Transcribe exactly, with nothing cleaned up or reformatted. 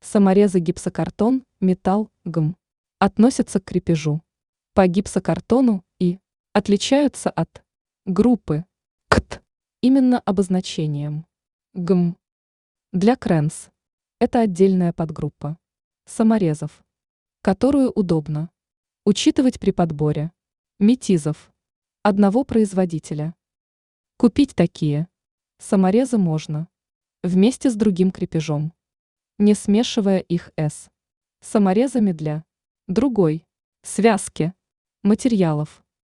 Саморезы гипсокартон, металл, ГМ относятся к крепежу по гипсокартону и отличаются от группы КТ именно обозначением ГМ. Для кренс это отдельная подгруппа саморезов, которую удобно учитывать при подборе метизов одного производителя. Купить такие саморезы можно вместе с другим крепежом, не смешивая их с саморезами для другой связки материалов.